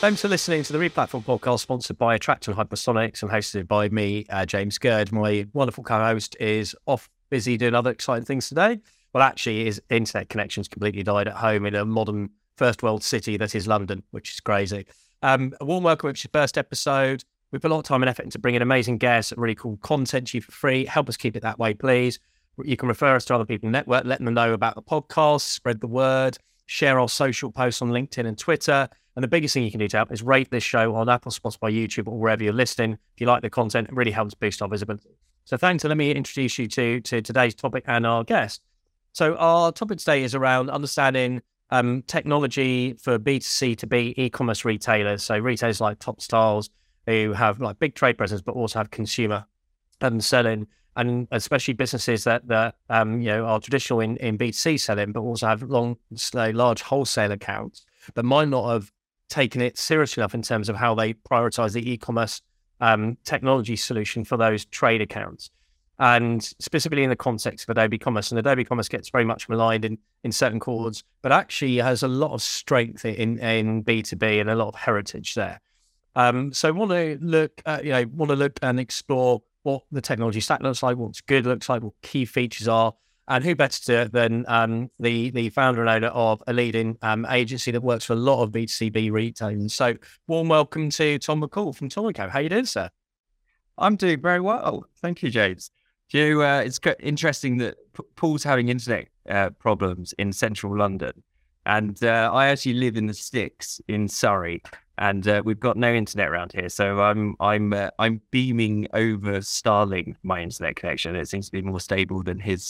Thanks for listening to the Replatform podcast, sponsored by Attractor and Hypersonics and hosted by me, James Gurd. My wonderful co-host is off busy doing other exciting things today. Well, actually, his internet connection's completely died at home in a modern first world city that is London, which is crazy. A warm welcome, which is your first episode. We put a lot of time and effort into bringing amazing guests and really cool content to you for free. Help us keep it that way, please. You can refer us to other people in the network, letting them know about the podcast, spread the word, share our social posts on LinkedIn and Twitter. And the biggest thing you can do to help is rate this show on Apple, Spotify, YouTube, or wherever you're listening. If you like the content, it really helps boost our visibility. So thanks, and let me introduce you to today's topic and our guest. So our topic today is around understanding technology for B2C to B e-commerce retailers. So retailers like Topps Tiles, who have like big trade presence, but also have consumer selling, and especially businesses that are traditional in B2C selling, but also have large wholesale accounts, but might not have taken it seriously enough in terms of how they prioritize the e-commerce technology solution for those trade accounts. And specifically in the context of Adobe Commerce, and Adobe Commerce gets very much maligned in certain chords, but actually has a lot of strength in B2B and a lot of heritage there. So want to look and explore what the technology stack looks like, what's good looks like, what key features are, and who better than the founder and owner of a leading agency that works for a lot of B2C retailers. So warm welcome to Tom McCall from Tom & Co. How you doing, sir? I'm doing very well. Thank you, James. It's interesting that Paul's having internet problems in central London. And I actually live in the sticks in Surrey, and we've got no internet around here. So I'm beaming over Starlink my internet connection. It seems to be more stable than his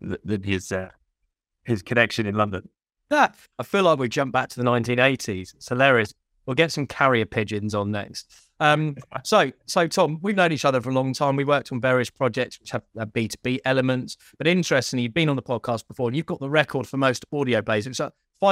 connection in London. I feel like we jumped back to the 1980s. It's hilarious. We'll get some carrier pigeons on next. So Tom, we've known each other for a long time. We worked on various projects which have B2B elements, but interestingly, you've been on the podcast before and you've got the record for most audio plays. It's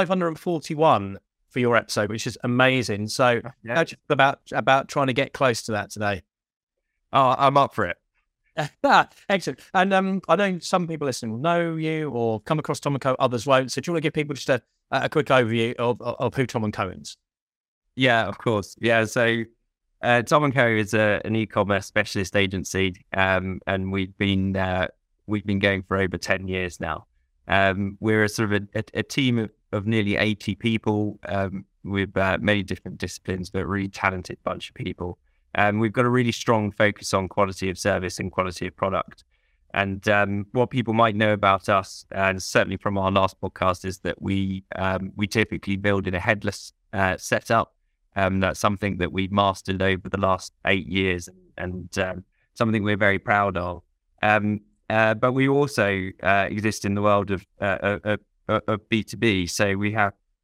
541 for your episode, which is amazing. So how do you feel about trying to get close to that today? Oh, I'm up for it. Excellent. And I know some people listening will know you or come across Tom & Co, others won't. So do you want to give people just a quick overview of who Tom & Co is? Yeah, of course. Yeah, so Tom & Co is an e-commerce specialist agency, and we've been going for over 10 years now. We're a sort of a team of nearly 80 people with many different disciplines, but a really talented bunch of people. We've got a really strong focus on quality of service and quality of product. And what people might know about us, and certainly from our last podcast, is that we typically build in a headless setup. That's something that we've mastered over the last 8 years, and something we're very proud of. But we also exist in the world of B2B. So we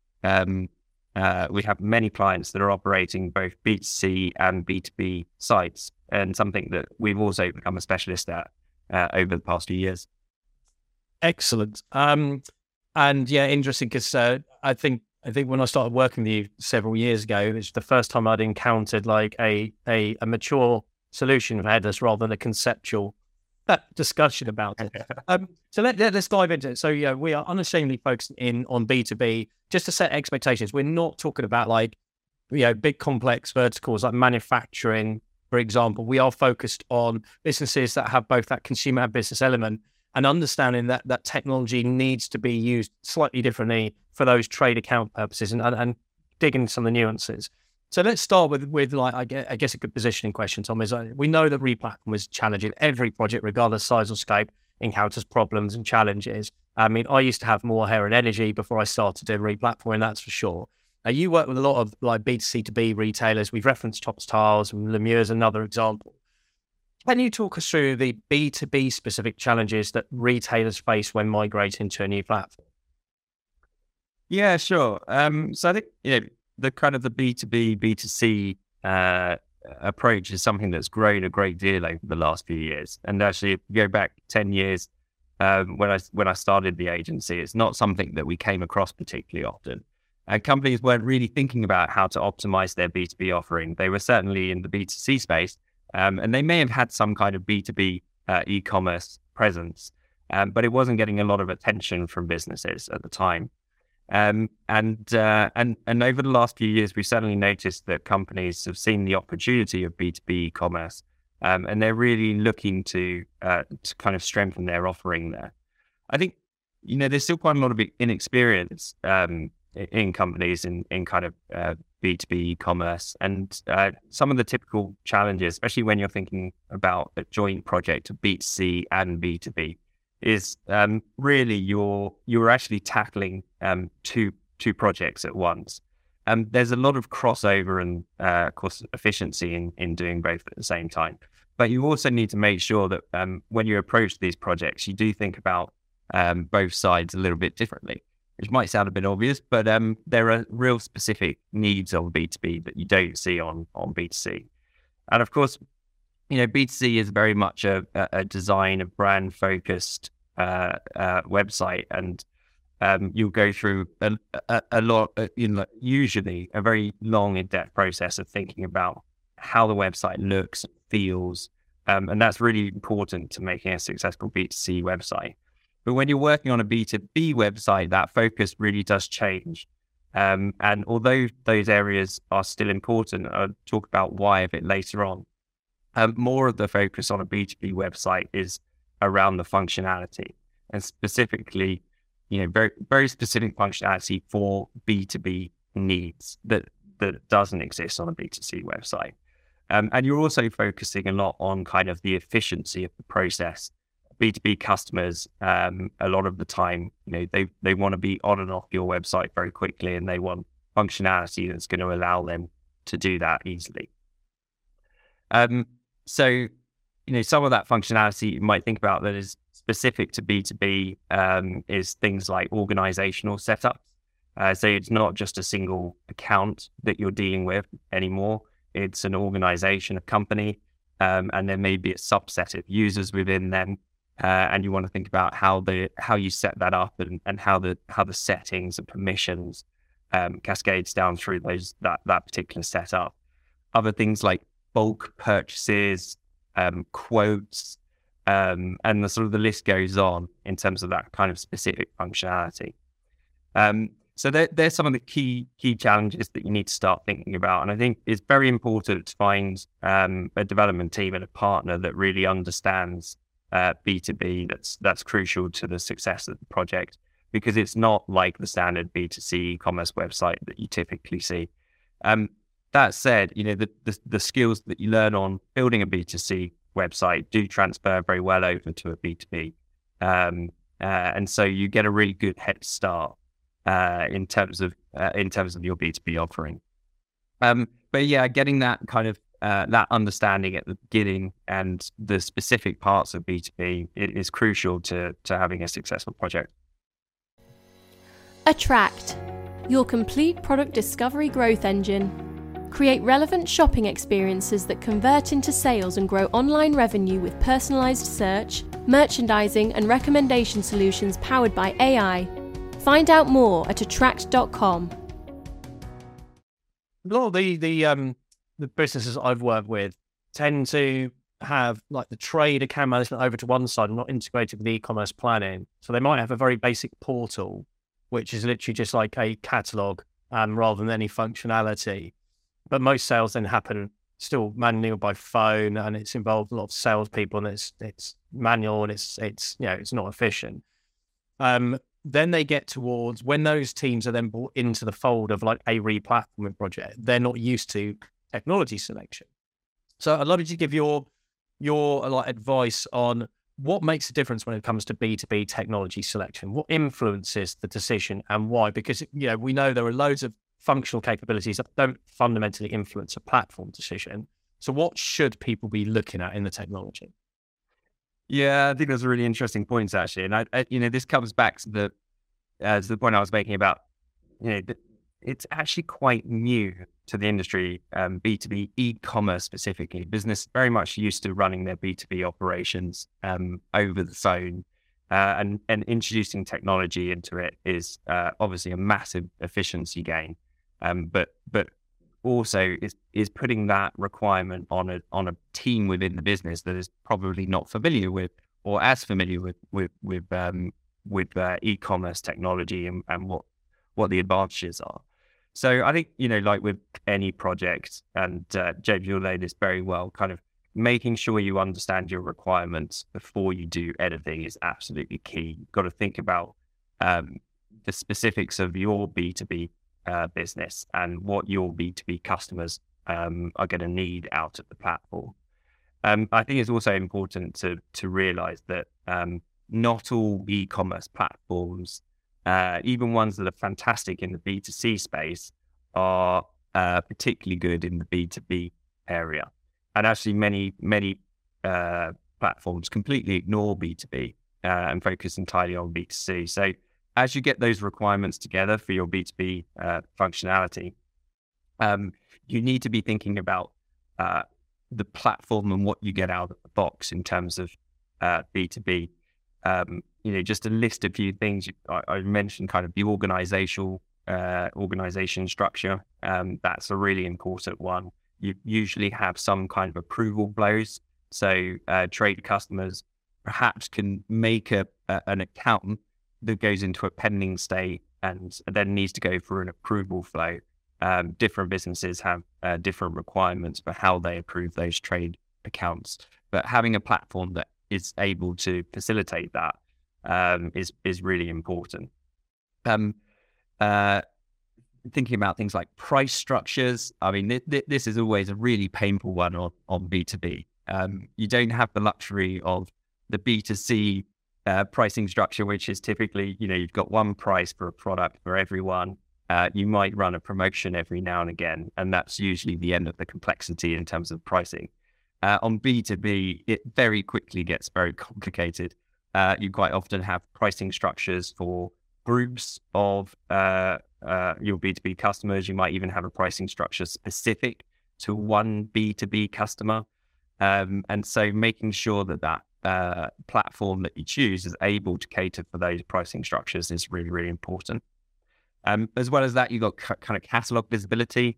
have many clients that are operating both B2C and B2B sites, and something that we've also become a specialist at over the past few years. Excellent. And yeah, interesting, because I think when I started working with you several years ago, it was the first time I'd encountered like a mature solution for headless rather than a conceptual discussion about it. So let's dive into it. So yeah, we are unashamedly focused on B2B. Just to set expectations, we're not talking about like big complex verticals like manufacturing, for example. We are focused on businesses that have both that consumer and business element, and understanding that technology needs to be used slightly differently for those trade account purposes, and dig into some of the nuances. So let's start with like, I guess a good positioning question, Tom, is we know that Replatform is challenging. Every project, regardless of size or scope, encounters problems and challenges. I mean, I used to have more hair and energy before I started doing Replatform, that's for sure. You work with a lot of like B2C to B retailers. We've referenced Topps Tiles, and Lemieux is another example. Can you talk us through the B2B specific challenges that retailers face when migrating to a new platform? Yeah, sure. So I think, the kind of the B2B, B2C approach is something that's grown a great deal over the last few years. And actually, if you go back 10 years, when I started the agency, it's not something that we came across particularly often. Companies weren't really thinking about how to optimize their B2B offering. They were certainly in the B2C space, and they may have had some kind of B2B e-commerce presence, but it wasn't getting a lot of attention from businesses at the time. And over the last few years, we've certainly noticed that companies have seen the opportunity of B2B e-commerce, and they're really looking to kind of strengthen their offering there. I think, there's still quite a lot of inexperience in companies in kind of B2B e-commerce, and some of the typical challenges, especially when you're thinking about a joint project of B2C and B2B, is really you're actually tackling two projects at once. There's a lot of crossover and of course efficiency in doing both at the same time. But you also need to make sure that when you approach these projects, you do think about both sides a little bit differently, which might sound a bit obvious, but there are real specific needs on B2B that you don't see on B2C. And of course, B2C is very much a design, a brand focused website, and you'll go through a lot, usually a very long, in-depth process of thinking about how the website looks, feels, and that's really important to making a successful B2C website. But when you're working on a B2B website, that focus really does change. And although those areas are still important, I'll talk about why a bit later on. More of the focus on a B2B website is around the functionality, and specifically, very, very specific functionality for B2B needs that doesn't exist on a B2C website. And you're also focusing a lot on kind of the efficiency of the process. B2B customers, a lot of the time, they want to be on and off your website very quickly, and they want functionality that's going to allow them to do that easily. So, some of that functionality you might think about that is specific to B2B is things like organizational setups. So it's not just a single account that you're dealing with anymore. It's an organization, a company, and there may be a subset of users within them. And you want to think about how you set that up and how the settings and permissions cascades down through that particular setup. Other things like bulk purchases, quotes, and the sort of the list goes on in terms of that kind of specific functionality. So there's some of the key challenges that you need to start thinking about. And I think it's very important to find a development team and a partner that really understands B2B. That's crucial to the success of the project, because it's not like the standard B2C e-commerce website that you typically see. That said, the skills that you learn on building a B2C website do transfer very well over to a B2B. And so you get a really good head start in terms of your B2B offering. But yeah, getting that kind of that understanding at the beginning and the specific parts of B2B is crucial to having a successful project. Attract, your complete product discovery growth engine. Create relevant shopping experiences that convert into sales and grow online revenue with personalized search, merchandising, and recommendation solutions powered by AI. Find out more at attract.com. A lot of the businesses I've worked with tend to have like the trade account management over to one side and not integrated with e-commerce planning. So they might have a very basic portal, which is literally just like a catalog rather than any functionality. But most sales then happen still manually or by phone, and it's involved a lot of salespeople, and it's manual, and it's not efficient. Then they get towards when those teams are then brought into the fold of like a replatforming project, they're not used to technology selection. So I'd love you to give your like advice on what makes a difference when it comes to B2B technology selection. What influences the decision and why? Because we know there are loads of functional capabilities that don't fundamentally influence a platform decision. So what should people be looking at in the technology? Yeah, I think those are really interesting points, actually. And I this comes back to the point I was making about, it's actually quite new to the industry, B2B e-commerce specifically. Business very much used to running their B2B operations over the phone, and introducing technology into it is obviously a massive efficiency gain. But also is putting that requirement on a team within the business that is probably not familiar with or as familiar with e-commerce technology and what what the advantages are. So I think, like with any project, and James, you'll know this very well, kind of making sure you understand your requirements before you do anything is absolutely key. You've got to think about the specifics of your B2B business and what your B2B customers are going to need out of the platform. I think it's also important to realize that not all e-commerce platforms, even ones that are fantastic in the B2C space, are particularly good in the B2B area. And actually many platforms completely ignore B2B and focus entirely on B2C. So as you get those requirements together for your B2B functionality, you need to be thinking about the platform and what you get out of the box in terms of B2B. Just to list a few things, I mentioned kind of the organization structure. That's a really important one. You usually have some kind of approval flows. So trade customers perhaps can make an account that goes into a pending state and then needs to go through an approval flow. Different businesses have different requirements for how they approve those trade accounts. But having a platform that is able to facilitate that is really important. Thinking about things like price structures. I mean, this is always a really painful one on B2B. You don't have the luxury of the B2C pricing structure, which is typically, you've got one price for a product for everyone. You might run a promotion every now and again, and that's usually the end of the complexity in terms of pricing. On B2B, it very quickly gets very complicated. You quite often have pricing structures for groups of your B2B customers. You might even have a pricing structure specific to one B2B customer. And so making sure that platform that you choose is able to cater for those pricing structures is really, really important. As well as that, you've got kind of catalog visibility.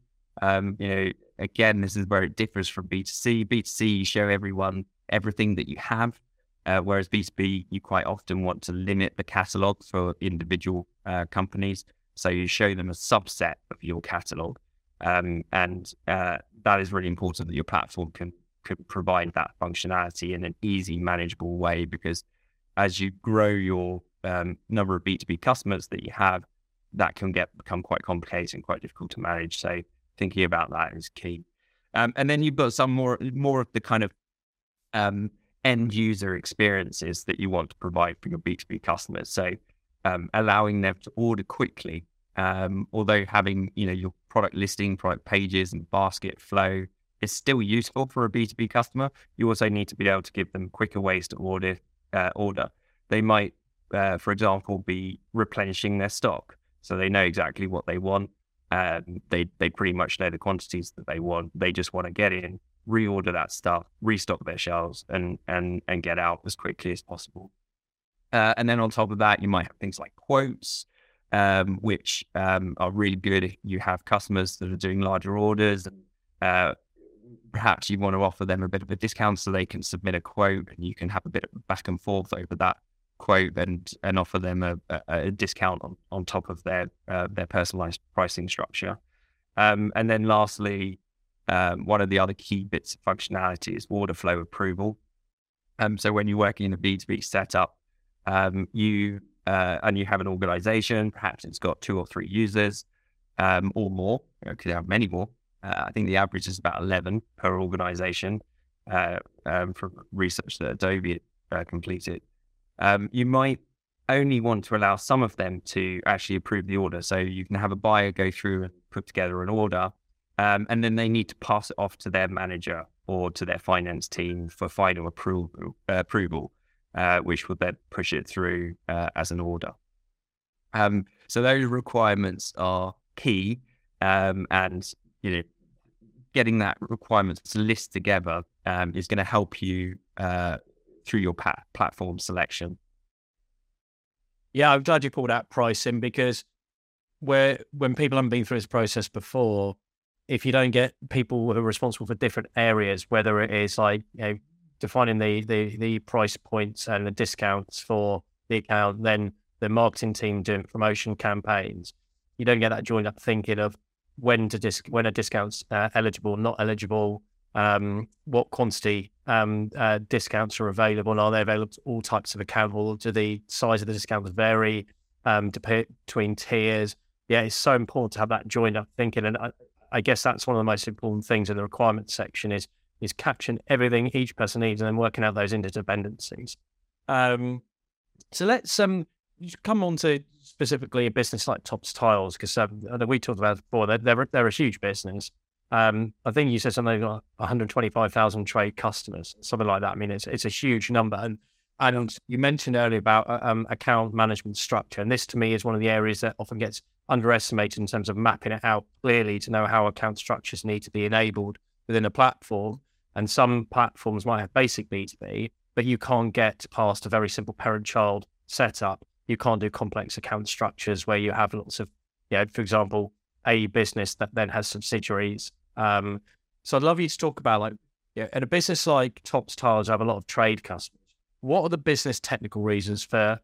Again, this is where it differs from B2C. B2C, you show everyone everything that you have, whereas B2B, you quite often want to limit the catalog for individual companies. So you show them a subset of your catalog. And that is really important that your platform can provide that functionality in an easy, manageable way, because as you grow your number of B2B customers that you have, that can become quite complicated and quite difficult to manage. So thinking about that is key. And then you've got some more of the kind of end user experiences that you want to provide for your B2B customers. So allowing them to order quickly, although having your product listing, product pages and basket flow is still useful for a B2B customer, you also need to be able to give them quicker ways to order. They might, for example, be replenishing their stock. So they know exactly what they want. They pretty much know the quantities that they want. They just want to get in, reorder that stuff, restock their shelves, and get out as quickly as possible. And then on top of that, you might have things like quotes, which are really good if you have customers that are doing larger orders. And perhaps you want to offer them a bit of a discount so they can submit a quote, and you can have a bit of back and forth over that quote and offer them a discount on top of their personalized pricing structure. And then lastly, one of the other key bits of functionality is order flow approval. So when you're working in a B2B setup, you have an organization, perhaps it's got 2 or 3 users or more, because you have many more. I think the average is about 11 per organization from research that Adobe completed. You might only want to allow some of them to actually approve the order. So you can have a buyer go through and put together an order, and then they need to pass it off to their manager or to their finance team for final approval, which will then push it through as an order. So those requirements are key, and getting that requirements list together is going to help you through your platform selection. Yeah, I'm glad you called out pricing, because when people haven't been through this process before, if you don't get people who are responsible for different areas, whether it is like defining the price points and the discounts for the account, then the marketing team doing promotion campaigns, you don't get that joined up thinking of when a discount's eligible, not eligible, what quantity discounts are available, and are they available to all types of account, or do the size of the discounts vary between tiers? Yeah, it's so important to have that joined up thinking, and I guess that's one of the most important things in the requirements section is capturing everything each person needs and then working out those interdependencies. So let's come on to specifically a business like Topps Tiles, because we talked about it before. They're a huge business. I think you said something like 125,000 trade customers, something like that. I mean, it's a huge number. And you mentioned earlier about account management structure, and this to me is one of the areas that often gets underestimated in terms of mapping it out clearly to know how account structures need to be enabled within a platform. And some platforms might have basic B2B, but you can't get past a very simple parent-child setup. You can't do complex account structures where you have lots of, for example, a business that then has subsidiaries. So I'd love you to talk about, in a business like Topps Tiles, have a lot of trade customers. What are the business technical reasons for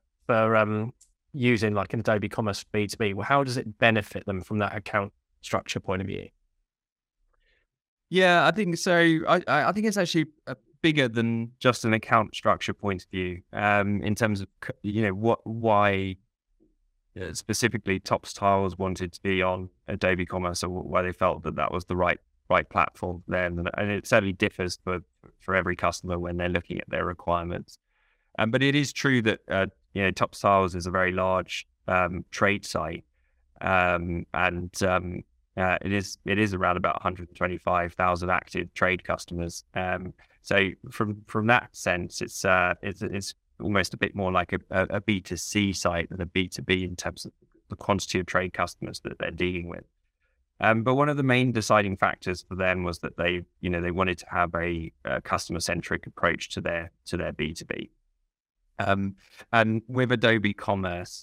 using like an Adobe Commerce B2B? Well, how does it benefit them from that account structure point of view? Yeah, I think so. I think it's actually bigger than just an account structure point of view, in terms of, why specifically Topps Tiles wanted to be on Adobe Commerce, or why they felt that was the right platform for them. And it certainly differs for every customer when they're looking at their requirements. But it is true that, Topps Tiles is a very large trade site, and it is around about 125,000 active trade customers. So from that sense, it's almost a bit more like a B2C site than a B2B in terms of the quantity of trade customers that they're dealing with. But one of the main deciding factors for them was that they wanted to have a customer-centric approach to their B2B. And with Adobe Commerce,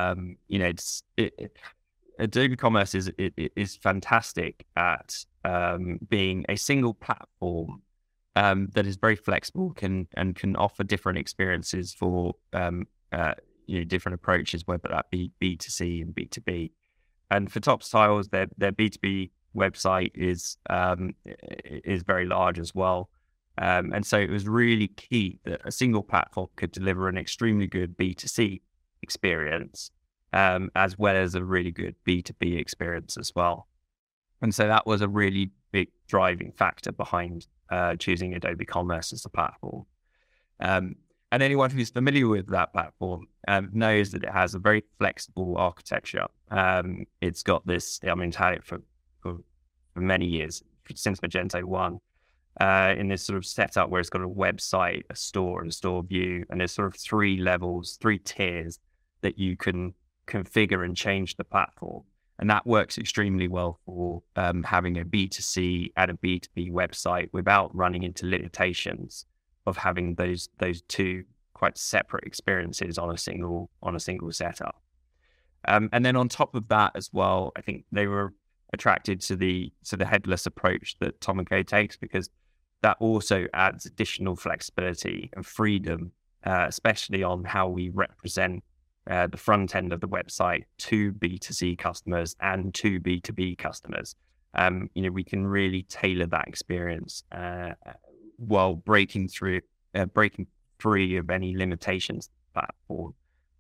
Adobe Commerce is fantastic at being a single platform that is very flexible, can offer different experiences for different approaches, whether that be B2C and B2B. And for Topps Tiles, their B2B website is very large as well. And so it was really key that a single platform could deliver an extremely good B2C experience, as well as a really good B2B experience as well. And so that was a really big driving factor behind choosing Adobe Commerce as a platform. And anyone who's familiar with that platform knows that it has a very flexible architecture. It's got this, it's had it for many years, since Magento 1, in this sort of setup where it's got a website, a store, and a store view. And there's sort of 3 levels, 3 tiers that you can configure and change the platform. And that works extremely well for having a B2C and a B2B website without running into limitations of having those 2 quite separate experiences on a single setup. And then on top of that as well, I think they were attracted to the headless approach that Tom & Co takes, because that also adds additional flexibility and freedom, especially on how we represent the front end of the website to B2C customers and to B2B customers. We can really tailor that experience while breaking free of any limitations the platform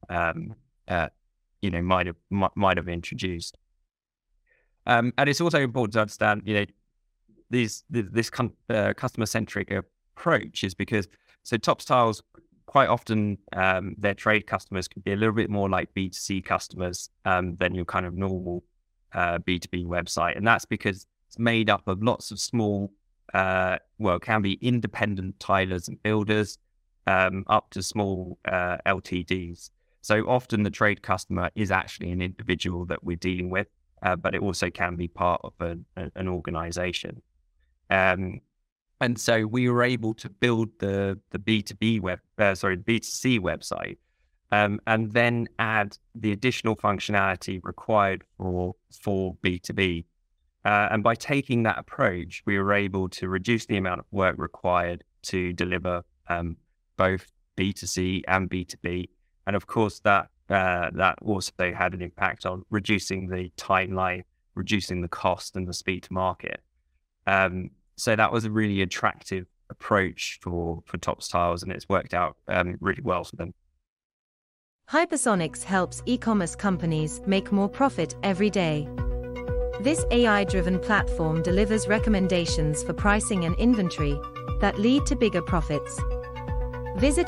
might have introduced. And it's also important to understand, this customer-centric approach is because Topps Tiles, quite often their trade customers can be a little bit more like B2C customers than your kind of normal B2B website. And that's because it's made up of lots of small, can be independent tilers and builders, up to small LTDs. So often the trade customer is actually an individual that we're dealing with, but it also can be part of an organization. And so we were able to build the B2C website, and then add the additional functionality required for B2B. And by taking that approach, we were able to reduce the amount of work required to deliver both B2C and B2B. And of course, that that also had an impact on reducing the timeline, reducing the cost and the speed to market. So that was a really attractive approach for Topps Tiles, and it's worked out really well for them. Hypersonics helps e-commerce companies make more profit every day. This AI-driven platform delivers recommendations for pricing and inventory that lead to bigger profits. Visit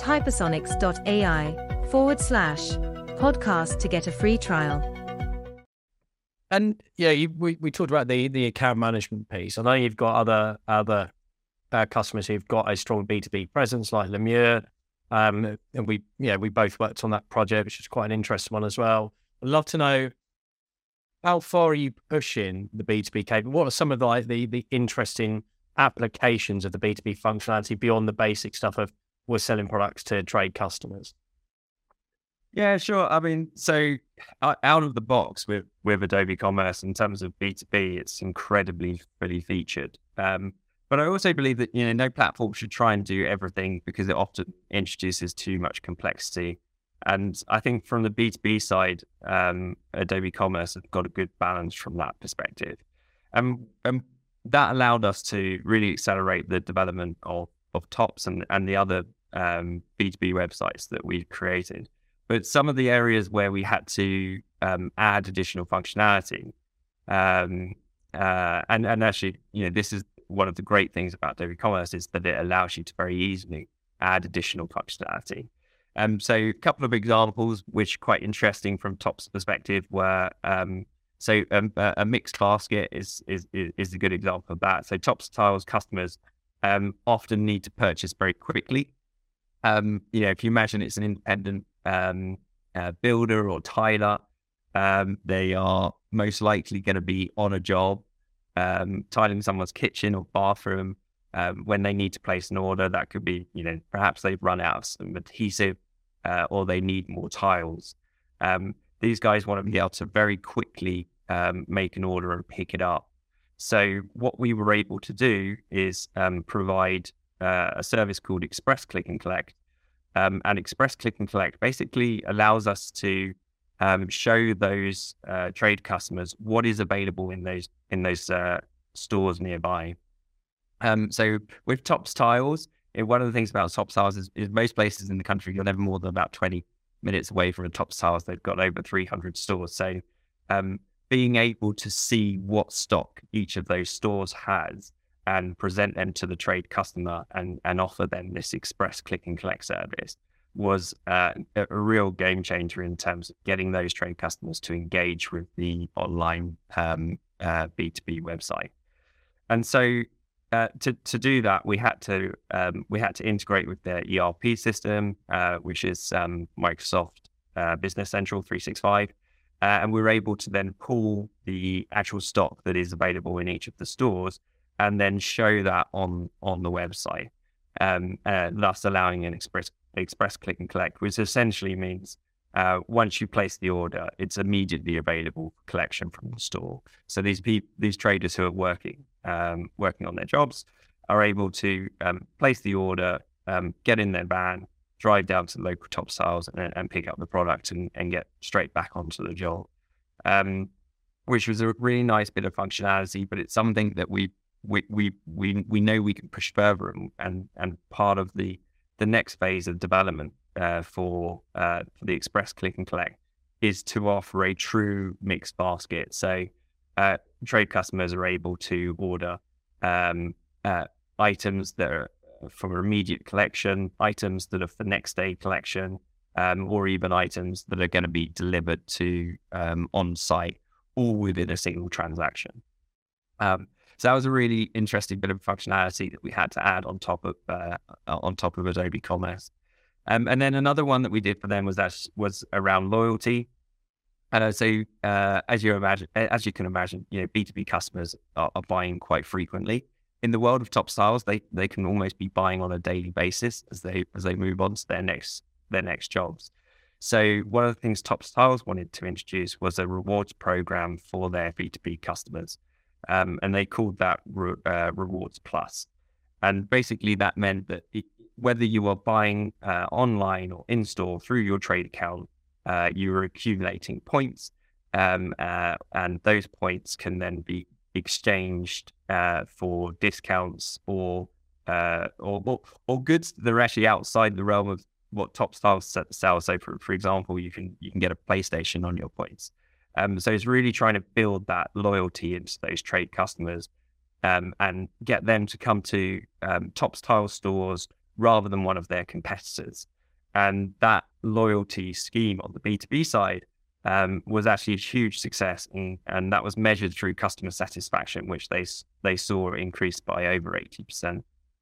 hypersonics.ai/podcast to get a free trial. And we talked about the account management piece. I know you've got other customers who've got a strong B2B presence, like Lemure, and we both worked on that project, which is quite an interesting one as well. I'd love to know, how far are you pushing the B2B capability? What are some of the interesting applications of the B2B functionality beyond the basic stuff of we're selling products to trade customers? Yeah, sure. I mean, so out of the box with Adobe Commerce in terms of B2B, it's incredibly fully featured. But I also believe that, no platform should try and do everything because it often introduces too much complexity. And I think from the B2B side, Adobe Commerce has got a good balance from that perspective. And that allowed us to really accelerate the development of Topps and the other B2B websites that we've created. But some of the areas where we had to add additional functionality, and actually, this is one of the great things about Adobe Commerce, is that it allows you to very easily add additional functionality. So a couple of examples which are quite interesting from Topps' perspective were, a mixed basket is a good example of that. So Topps Tiles customers often need to purchase very quickly. If you imagine it's an independent builder or tiler, they are most likely going to be on a job, tiling someone's kitchen or bathroom. When they need to place an order, that could be, perhaps they've run out of some adhesive, or they need more tiles. These guys want to be able to very quickly make an order and pick it up. So what we were able to do is provide a service called Express Click and Collect. And Express Click and Collect basically allows us to show those trade customers what is available in those stores nearby. So with Topps Tiles, one of the things about Topps Tiles is most places in the country, you're never more than about 20 minutes away from a Topps Tiles. They've got over 300 stores. So being able to see what stock each of those stores has and present them to the trade customer and offer them this Express Click and Collect service was a real game changer in terms of getting those trade customers to engage with the online B2B website. And so to do that, we had to integrate with their ERP system, which is Microsoft Business Central 365. And we were able to then pull the actual stock that is available in each of the stores and then show that on the website, thus allowing an express click and collect, which essentially means once you place the order, it's immediately available for collection from the store. So these traders who are working on their jobs are able to place the order, get in their van, drive down to the local Topps Tiles and pick up the product and get straight back onto the job, which was a really nice bit of functionality. But it's something that we know we can push further, and part of the next phase of development for the Express Click and Collect is to offer a true mixed basket. So trade customers are able to order items that are from an immediate collection, items that are for next day collection, or even items that are going to be delivered to on site, all within a single transaction. So that was a really interesting bit of functionality that we had to add on top of Adobe Commerce. And then another one that we did for them was around loyalty. As you can imagine, B2B customers are buying quite frequently. In the world of Topps Tiles, they can almost be buying on a daily basis as they move on to their next jobs. So one of the things Topps Tiles wanted to introduce was a rewards program for their B2B customers, and they called that Rewards Plus. And basically that meant that whether you are buying online or in store through your trade account, you were accumulating points, and those points can then be exchanged for discounts or goods that are actually outside the realm of what Topps Tiles sells. So, for example, you can get a PlayStation on your points. So it's really trying to build that loyalty into those trade customers, and get them to come to Topps Tiles stores rather than one of their competitors. And that loyalty scheme on the B2B side was actually a huge success, and that was measured through customer satisfaction, which they saw increased by over 80%.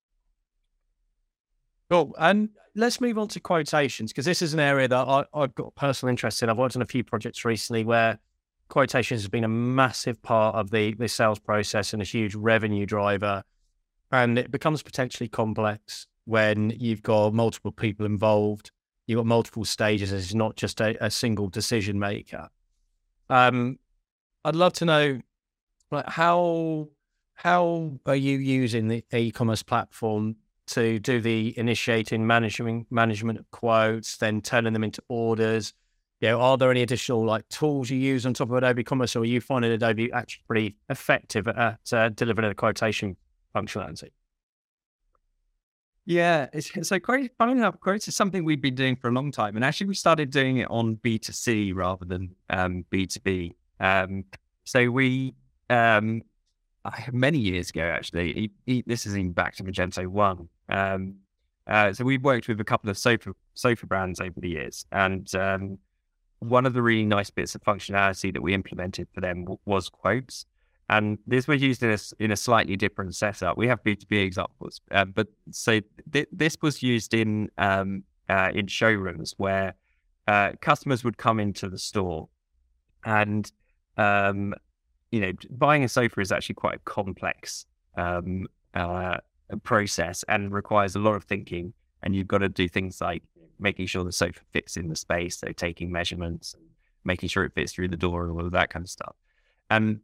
Cool. And let's move on to quotations, because this is an area that I've got personal interest in. I've worked on a few projects recently where quotations has been a massive part of the sales process and a huge revenue driver. And it becomes potentially complex when you've got multiple people involved, you've got multiple stages. It's not just a single decision maker. I'd love to know, like, how are you using the e-commerce platform to do the initiating, management of quotes, then turning them into orders? Are there any additional like tools you use on top of Adobe Commerce, or are you finding Adobe actually pretty effective at delivering a quotation functionality? Yeah, so funny enough, quotes is something we've been doing for a long time, and actually we started doing it on B2C rather than B2B. So we many years ago, actually, this is even back to Magento 1. So we've worked with a couple of sofa brands over the years, and one of the really nice bits of functionality that we implemented for them was quotes. And this was used in a slightly different setup. We have B2B examples, but so this was used in showrooms where customers would come into the store, and buying a sofa is actually quite a complex process and requires a lot of thinking. And you've got to do things like making sure the sofa fits in the space, so taking measurements and making sure it fits through the door and all of that kind of stuff. And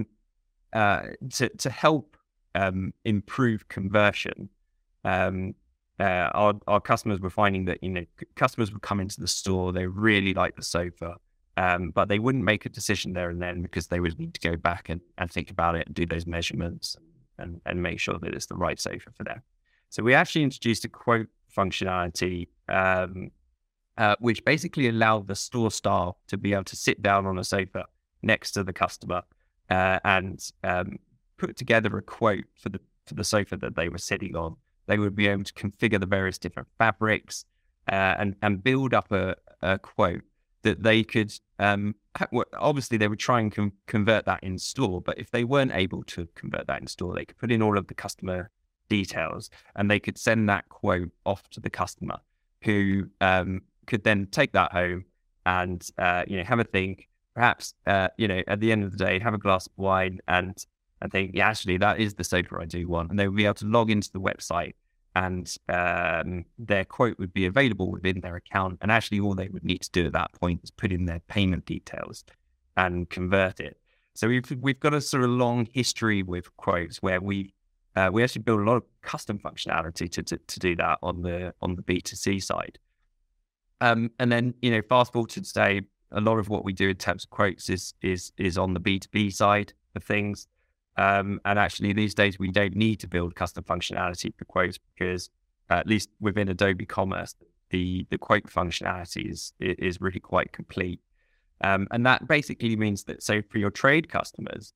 to help improve conversion, our customers were finding that customers would come into the store, they really like the sofa, but they wouldn't make a decision there and then, because they would need to go back and think about it and do those measurements and make sure that it's the right sofa for them. So we actually introduced a quote functionality, which basically allowed the store staff to be able to sit down on a sofa next to the customer and put together a quote for the sofa that they were sitting on. They would be able to configure the various different fabrics and build up a quote that they could, obviously they would try and convert that in store, but if they weren't able to convert that in store, they could put in all of the customer details and they could send that quote off to the customer, who could then take that home and have a think, perhaps at the end of the day have a glass of wine and think, yeah, actually that is the sofa I do want. And they would be able to log into the website, and their quote would be available within their account. And actually all they would need to do at that point is put in their payment details and convert it. So we've got a sort of long history with quotes where we actually build a lot of custom functionality to do that on the B2C side. And then, fast forward to today, a lot of what we do in terms of quotes is on the B2B side of things. And actually these days we don't need to build custom functionality for quotes, because at least within Adobe Commerce, the quote functionality is really quite complete. And that basically means that, so for your trade customers,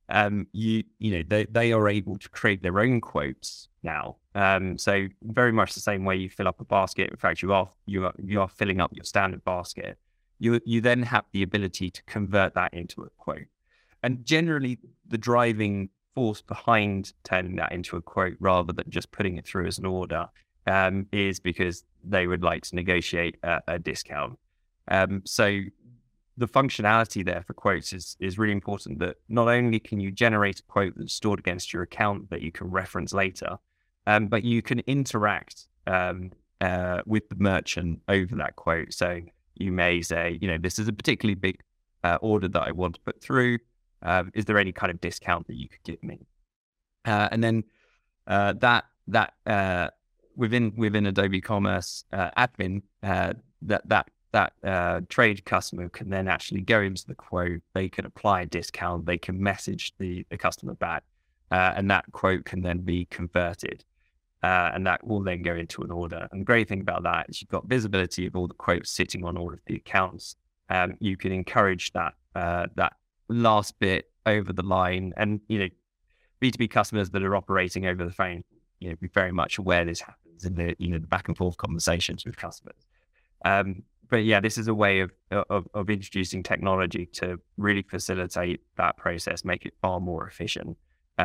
they are able to create their own quotes now. So very much the same way you fill up a basket. In fact, you are filling up your standard basket. You then have the ability to convert that into a quote. And generally, the driving force behind turning that into a quote rather than just putting it through as an order is because they would like to negotiate a discount. So the functionality there for quotes is really important, that not only can you generate a quote that's stored against your account that you can reference later, but you can interact with the merchant over that quote. So you may say, this is a particularly big order that I want to put through. Is there any kind of discount that you could give me? And then that within Adobe Commerce admin, that trade customer can then actually go into the quote, they can apply a discount, they can message the customer back, and that quote can then be converted. And that will then go into an order. And the great thing about that is you've got visibility of all the quotes sitting on all of the accounts. You can encourage that last bit over the line. And, B2B customers that are operating over the phone, be very much aware this happens in the back and forth conversations with customers. But yeah, this is a way of introducing technology to really facilitate that process, make it far more efficient,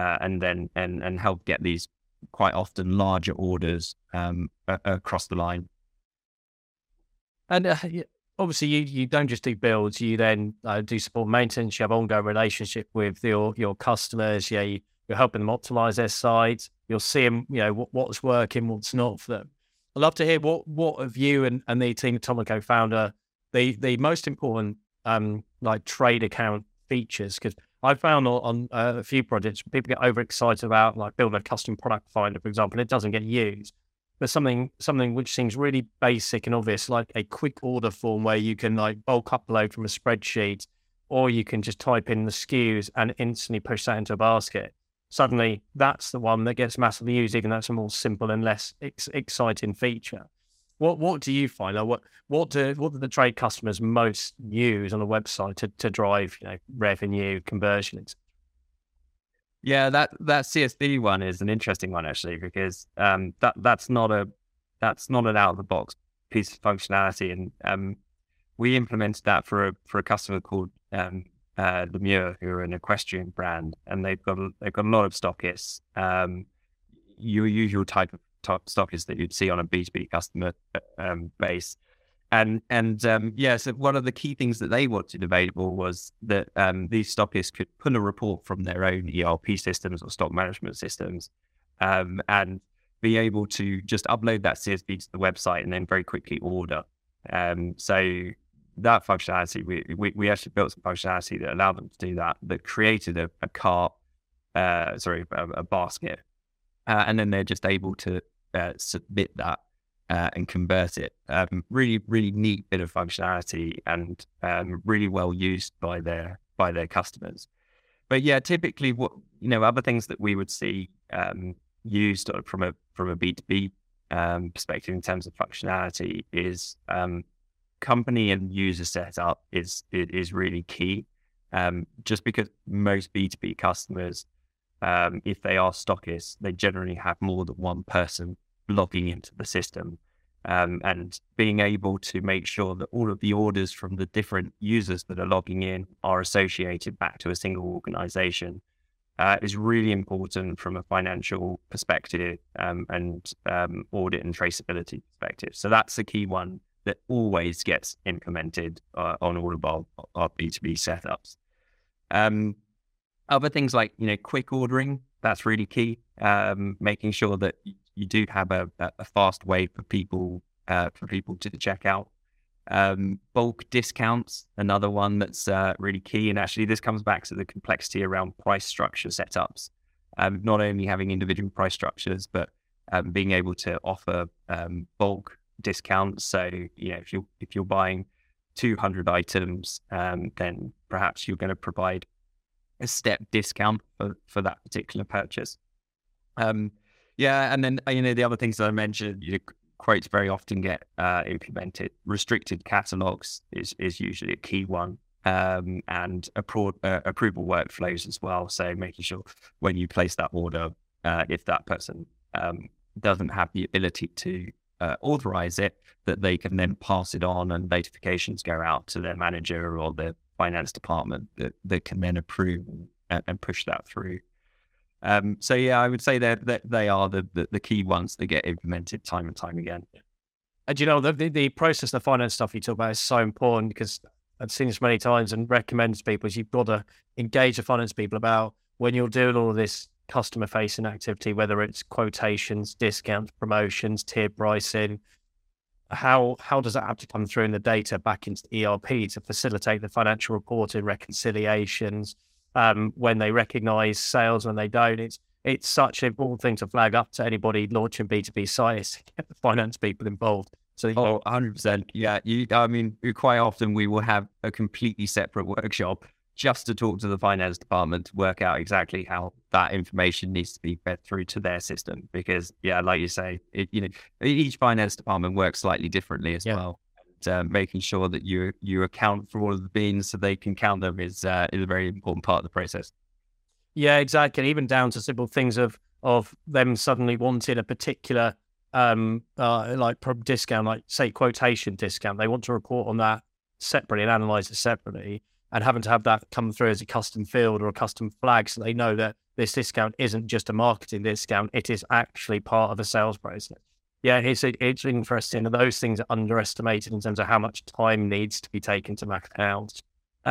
and help get these quite often larger orders across the line. And obviously, you don't just do builds; you then do support maintenance. You have ongoing relationship with your customers. Yeah, you're helping them optimize their sites. You'll see them, what's working, what's not for them. I'd love to hear what of you and the team at Tom & Co founder the most important like trade account features, because I found on a few projects people get overexcited about like building a custom product finder, for example, and it doesn't get used. But something which seems really basic and obvious, like a quick order form where you can like bulk upload from a spreadsheet, or you can just type in the SKUs and instantly push that into a basket. Suddenly, that's the one that gets massively used, even though it's a more simple and less exciting feature. What do you find? Or what do the trade customers most use on a website to drive revenue, conversion? Yeah, that CSV one is an interesting one actually, because that's not an out of the box piece of functionality, and we implemented that for a customer called Lemur, who are an equestrian brand, and they've got a lot of stockists, your usual type of stockists that you'd see on a B2B customer base. And so one of the key things that they wanted available was that these stockists could pull a report from their own ERP systems or stock management systems, and be able to just upload that CSV to the website and then very quickly order. So that functionality, we actually built some functionality that allowed them to do that created a basket, and then they're just able to submit that and convert it. Really, really neat bit of functionality, and really well used by their customers. But yeah, typically other things that we would see used from a B2B perspective in terms of functionality is company and user setup is really key. Just because most B2B customers, if they are stockists, they generally have more than one person logging into the system, and being able to make sure that all of the orders from the different users that are logging in are associated back to a single organization is really important from a financial perspective, and audit and traceability perspective. So that's a key one that always gets implemented on all of our B2B setups. Other things like, quick ordering, that's really key. Making sure that you do have a fast way for people to check out. Bulk discounts, another one that's really key. And actually this comes back to the complexity around price structure setups. Not only having individual price structures, but being able to offer bulk discounts. So, if you're buying 200 items, then perhaps you're going to provide a step discount for that particular purchase. And then the other things that I mentioned, quotes very often get implemented. Restricted catalogs is usually a key one, and approval workflows as well. So making sure when you place that order, if that person doesn't have the ability to authorize it, that they can then pass it on and notifications go out to their manager or the finance department that can then approve and push that through. So yeah, I would say that they are the key ones that get implemented time and time again. And the process, the finance stuff you talk about is so important, because I've seen this many times and recommend to people is you've got to engage the finance people about when you're doing all of this customer facing activity, whether it's quotations, discounts, promotions, tier pricing, how does that have to come through in the data back into the ERP to facilitate the financial reporting, reconciliations, when they recognize sales, when they don't. It's such an important thing to flag up to anybody launching B2B sites, to get the finance people involved So 100%. Yeah. I mean, quite often we will have a completely separate workshop just to talk to the finance department to work out exactly how that information needs to be fed through to their system. Because, like you say, each finance department works slightly differently as well. And, making sure that you account for all of the beans so they can count them is a very important part of the process. Yeah, exactly. Even down to simple things of them suddenly wanting a particular discount, like say quotation discount. They want to report on that separately and analyze it separately, and having to have that come through as a custom field or a custom flag, so they know that this discount isn't just a marketing discount; it is actually part of a sales process. Yeah, it's interesting that those things are underestimated in terms of how much time needs to be taken to map it out.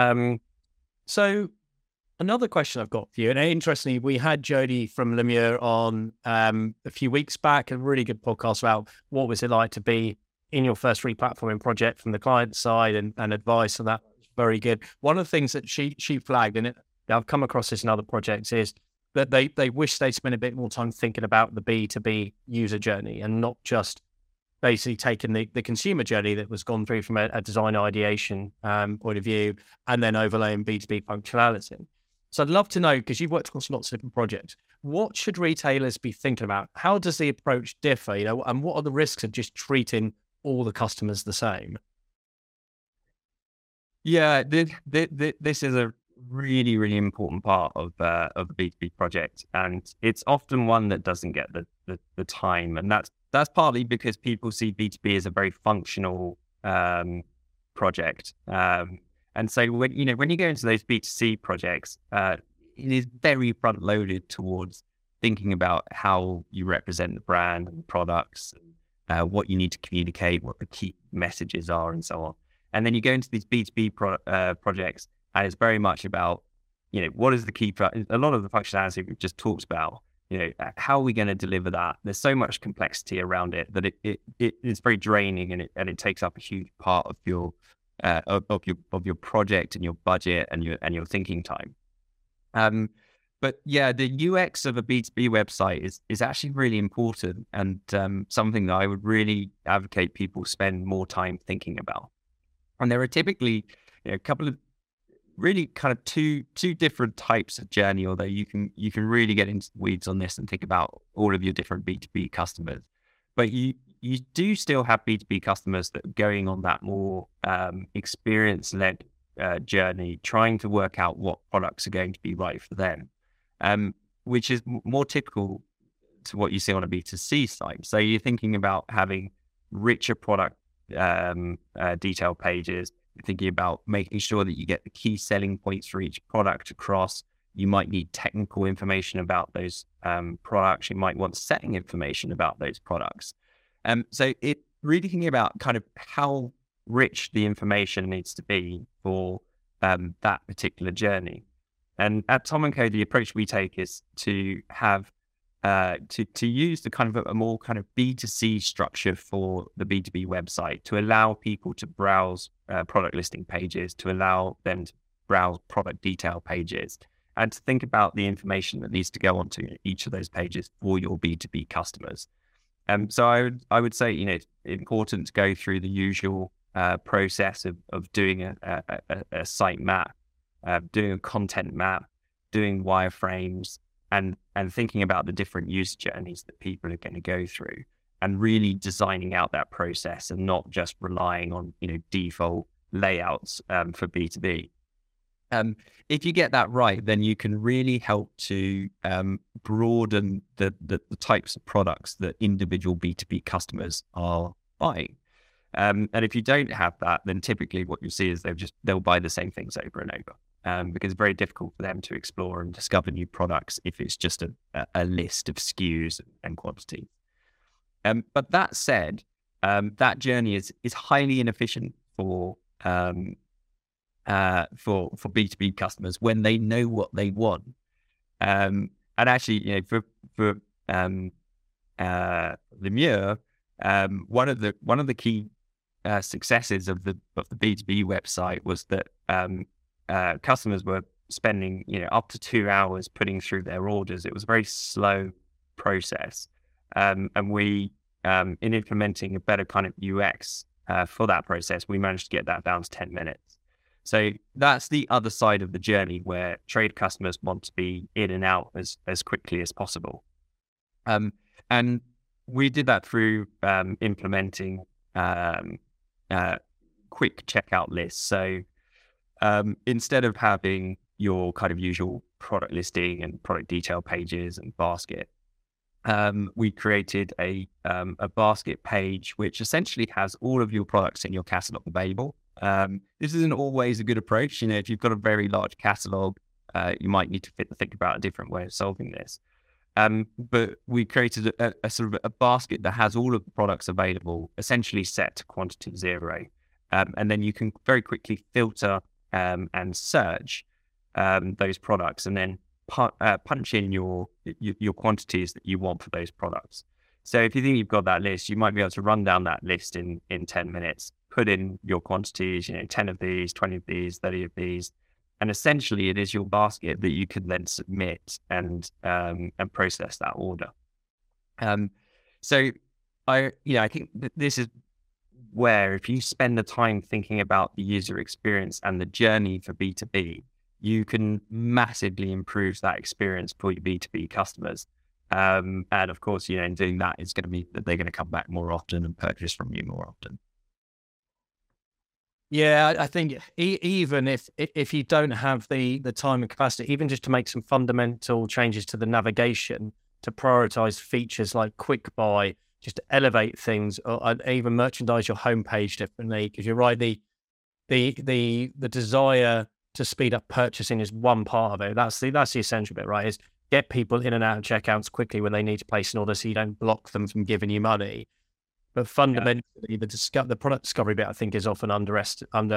So another question I've got for you, and interestingly, we had Jody from Lemure on a few weeks back, a really good podcast about what was it like to be in your first replatforming project from the client side and advice on that. Very good. One of the things that she flagged, and I've come across this in other projects, is that they wish they spent a bit more time thinking about the B2B user journey and not just basically taking the consumer journey that was gone through from a design ideation point of view and then overlaying B2B functionality. So I'd love to know, because you've worked across lots of different projects, what should retailers be thinking about? How does the approach differ, and what are the risks of just treating all the customers the same? Yeah, this is a really, really important part of the B2B project, and it's often one that doesn't get the time, and that's partly because people see B2B as a very functional project, and so when you go into those B2C projects, it is very front loaded towards thinking about how you represent the brand and the products, what you need to communicate, what the key messages are, and so on. And then you go into these B2B projects, and it's very much about, what is the key, a lot of the functionality we've just talked about, how are we going to deliver that? There's so much complexity around it that it is very draining, and it takes up a huge part of your project and your budget and your thinking time. But yeah, the UX of a B2B website is actually really important, and something that I would really advocate people spend more time thinking about. And there are typically a couple of really kind of two different types of journey, although you can really get into the weeds on this and think about all of your different B2B customers. But you do still have B2B customers that are going on that more experience-led journey, trying to work out what products are going to be right for them, which is more typical to what you see on a B2C site. So you're thinking about having richer product detail pages. You're thinking about making sure that you get the key selling points for each product across. You might need technical information about those products. You might want setting information about those products. So it really thinking about kind of how rich the information needs to be for that particular journey. And at Tom & Co, the approach we take is to have to use the kind of a more kind of B2C structure for the B2B website, to allow people to browse product listing pages, to allow them to browse product detail pages, and to think about the information that needs to go onto each of those pages for your B2B customers. So I would say, it's important to go through the usual process of doing a site map, doing a content map, doing wireframes, and thinking about the different user journeys that people are going to go through, and really designing out that process and not just relying on default layouts for B2B. If you get that right, then you can really help to broaden the types of products that individual B2B customers are buying. And if you don't have that, then typically what you'll see is they'll buy the same things over and over. Because it's very difficult for them to explore and discover new products if it's just a list of SKUs and quantities. But that said, that journey is highly inefficient for B2B customers when they know what they want. And actually, for Lemure, one of the key successes of the B2B website was that customers were spending, up to 2 hours putting through their orders. It was a very slow process. And we in implementing a better kind of UX for that process, we managed to get that down to 10 minutes. So that's the other side of the journey where trade customers want to be in and out as quickly as possible. And we did that through implementing quick checkout lists. So instead of having your kind of usual product listing and product detail pages and basket, we created a basket page which essentially has all of your products in your catalog available. This isn't always a good approach. If you've got a very large catalog, you might need to think about a different way of solving this. But we created a sort of a basket that has all of the products available, essentially set to quantity 0. And then you can very quickly filter and search those products, and then punch in your quantities that you want for those products. So if you think you've got that list, you might be able to run down that list in 10 minutes, put in your quantities, 10 of these, 20 of these, 30 of these, and essentially it is your basket that you can then submit and process that order. So I think that this is where, if you spend the time thinking about the user experience and the journey for B2B, you can massively improve that experience for your B2B customers. And of course, in doing that, it's going to be that they're going to come back more often and purchase from you more often. Yeah, I think even if you don't have the time and capacity, even just to make some fundamental changes to the navigation, to prioritize features like quick buy, just to elevate things, or even merchandise your homepage differently, because you're right, the desire to speed up purchasing is one part of it. That's the essential bit, right? Is get people in and out of checkouts quickly when they need to place an order, so you don't block them from giving you money. But fundamentally, the product discovery bit, I think, is often underrated on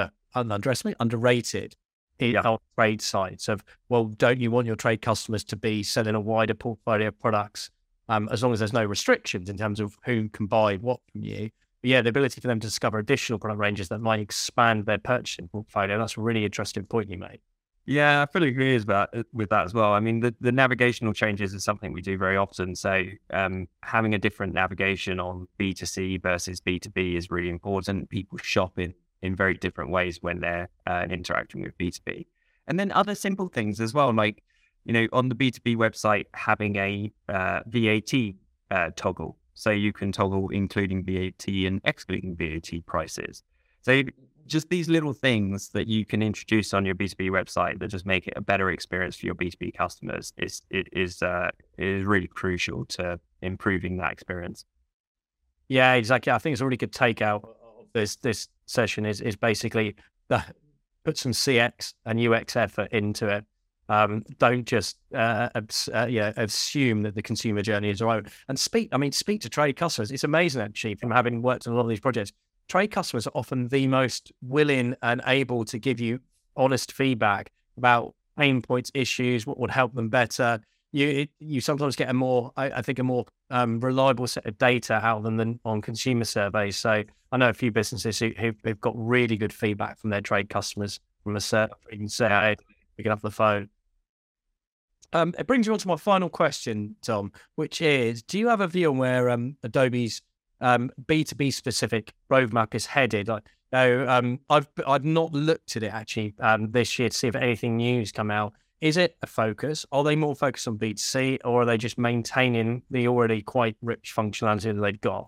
trade sites of, well, don't you want your trade customers to be selling a wider portfolio of products, as long as there's no restrictions in terms of who can buy what from you? But yeah, the ability for them to discover additional product ranges that might expand their purchasing portfolio, that's a really interesting point you made. Yeah, I fully agree with that as well. I mean, the navigational changes is something we do very often. So having a different navigation on B2C versus B2B is really important. People shop in very different ways when they're interacting with B2B. And then other simple things as well, like, on the B2B website, having a VAT toggle. So you can toggle including VAT and excluding VAT prices. So just these little things that you can introduce on your B2B website that just make it a better experience for your B2B customers is really crucial to improving that experience. Yeah, exactly. I think it's a really good takeout of this session is basically put some CX and UX effort into it. Don't just assume that the consumer journey is right. And speak to trade customers. It's amazing, actually, from having worked on a lot of these projects. Trade customers are often the most willing and able to give you honest feedback about pain points, issues, what would help them better. You sometimes get a more reliable set of data out of them than on consumer surveys. So I know a few businesses who've got really good feedback from their trade customers from a survey, picking up the phone. It brings me on to my final question, Tom, which is, do you have a view on where Adobe's B2B specific roadmap is headed? I've not looked at it actually this year to see if anything new has come out. Is it a focus? Are they more focused on B2C, or are they just maintaining the already quite rich functionality that they've got?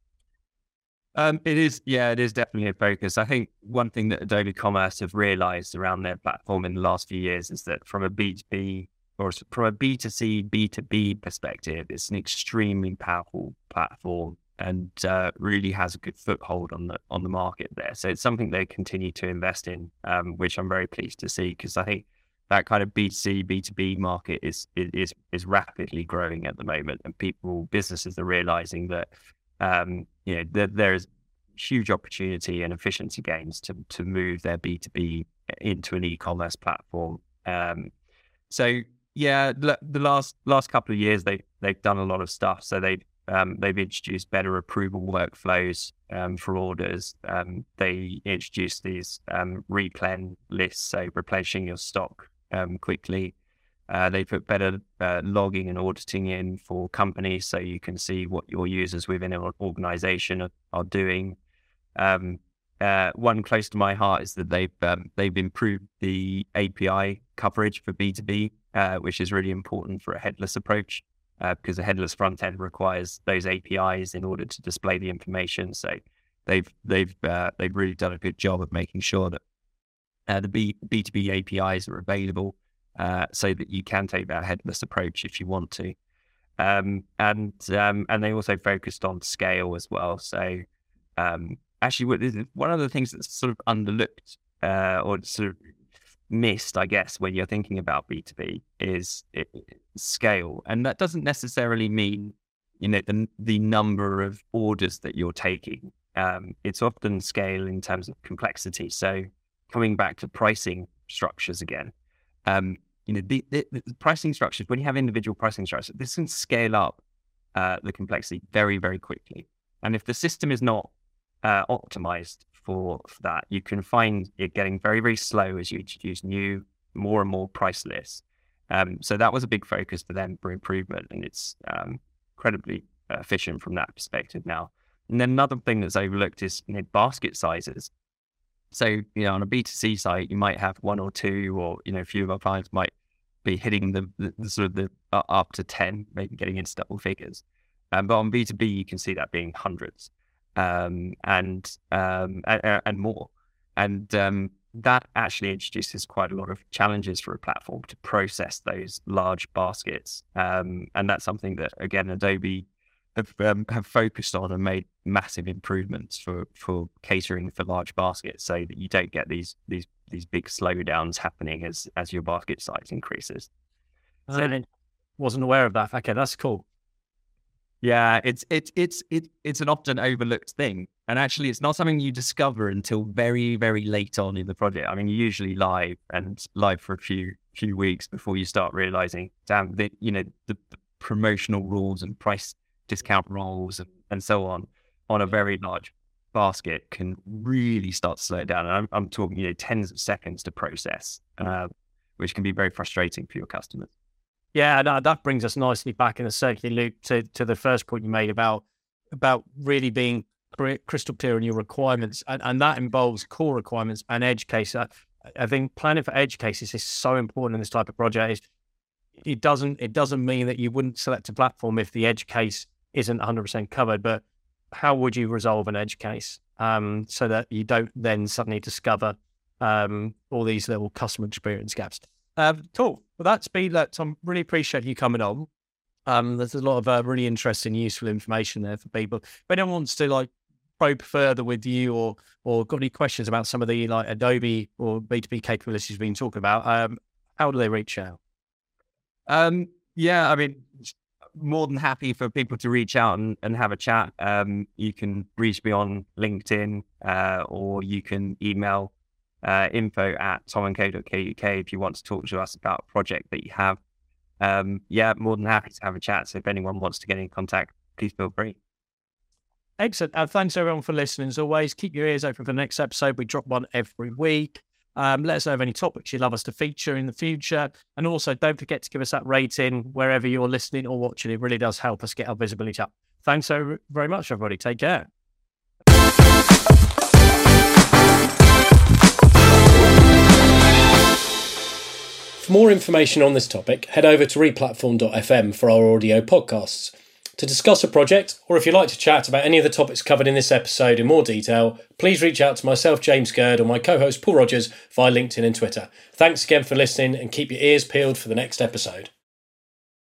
It is definitely a focus. I think one thing that Adobe Commerce have realized around their platform in the last few years is that from a B2B or from a B2C, B2B perspective, it's an extremely powerful platform and really has a good foothold on the market there. So it's something they continue to invest in, which I'm very pleased to see, because I think that kind of B2C, B2B market is rapidly growing at the moment, and businesses are realizing that there's huge opportunity and efficiency gains to move their B2B into an e-commerce platform. So yeah, the last couple of years they've done a lot of stuff. So they've introduced better approval workflows for orders. They introduced these replen lists, so replenishing your stock quickly. They put better logging and auditing in for companies, so you can see what your users within an organization are doing. One close to my heart is that they've improved the API coverage for B2B, which is really important for a headless approach, because a headless front end requires those APIs in order to display the information. So they've really done a good job of making sure that the B2B APIs are available, so that you can take that headless approach if you want to. And they also focused on scale as well. So actually, one of the things that's sort of underlooked or sort of missed, I guess, when you're thinking about B2B is scale. And that doesn't necessarily mean, the number of orders that you're taking. It's often scale in terms of complexity. So coming back to pricing structures again, the pricing structures, when you have individual pricing structures, this can scale up the complexity very, very quickly. And if the system is not optimized for that, you can find it getting very, very slow as you introduce new, more and more price lists. So that was a big focus for them for improvement, and it's incredibly efficient from that perspective now. And then another thing that's overlooked is basket sizes. So, on a B2C site, you might have one or two, or, a few of our clients might be hitting the sort of the up to 10, maybe getting into double figures. But on B2B, you can see that being hundreds and more. And that actually introduces quite a lot of challenges for a platform to process those large baskets. And that's something that, again, Adobe have focused on and made massive improvements for catering for large baskets, so that you don't get these big slowdowns happening as your basket size increases. So wasn't aware of that. Okay, that's cool. Yeah, it's an often overlooked thing, and actually, it's not something you discover until very, very late on in the project. I mean, you're usually live for a few weeks before you start realizing, damn, the promotional rules and price discount roles and so on a very large basket can really start to slow it down. And I'm talking, tens of seconds to process, which can be very frustrating for your customers. Yeah, that brings us nicely back in a circular loop to the first point you made about really being crystal clear on your requirements, and that involves core requirements and edge cases. I think planning for edge cases is so important in this type of project. It doesn't mean that you wouldn't select a platform if the edge case isn't 100% covered, but how would you resolve an edge case so that you don't then suddenly discover all these little customer experience gaps? Cool. Well, that's been that. Tom, really appreciate you coming on. There's a lot of really interesting, useful information there for people. If anyone wants to probe further with you or got any questions about some of the Adobe or B2B capabilities we've been talking about, how do they reach out? Yeah, I mean, more than happy for people to reach out and have a chat. You can reach me on LinkedIn, or you can email info@tomandco.co.uk if you want to talk to us about a project that you have. More than happy to have a chat. So if anyone wants to get in contact, please feel free. Excellent. Thanks everyone for listening. As always, keep your ears open for the next episode. We drop one every week. Let us know of any topics you'd love us to feature in the future. And also, don't forget to give us that rating wherever you're listening or watching. It really does help us get our visibility up. Thanks so very much, everybody. Take care. For more information on this topic, head over to replatform.fm for our audio podcasts. To discuss a project, or if you'd like to chat about any of the topics covered in this episode in more detail, please reach out to myself, James Gurd, or my co-host Paul Rogers via LinkedIn and Twitter. Thanks again for listening, and keep your ears peeled for the next episode.